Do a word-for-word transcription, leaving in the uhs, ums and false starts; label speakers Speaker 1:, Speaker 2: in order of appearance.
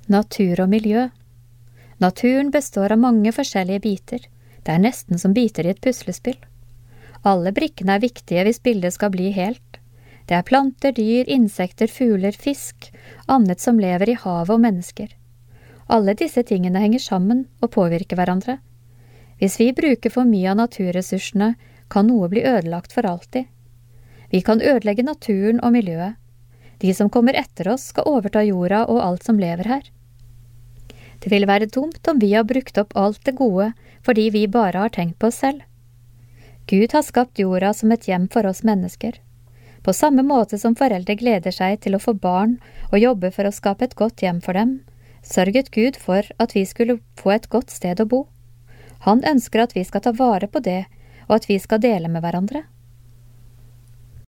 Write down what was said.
Speaker 1: Natur og miljø. Naturen består av mange forskjellige biter. Det er nesten som biter i et puslespill. Alle brikkene er viktige hvis bildet skal bli helt. Det er planter, dyr, insekter, fugler, fisk, annet som lever i havet og mennesker. Alle disse tingene henger sammen og påvirker hverandre. Hvis vi bruker for mye av naturressursene, kan noe bli ødelagt for alltid. Vi kan ødelegge naturen og miljøet. De som kommer etter oss skal overta jorda og alt som lever her. Det vil være dumt om vi har brukt opp alt det gode fordi vi bare har tenkt på oss selv. Gud har skapt jorda som et hjem for oss mennesker. På samme måte som foreldre gleder seg til å få barn og jobbe for å skape et godt hjem for dem, sørget Gud for at vi skulle få et godt sted å bo. Han ønsker at vi skal ta vare på det, og at vi skal dele med hverandre.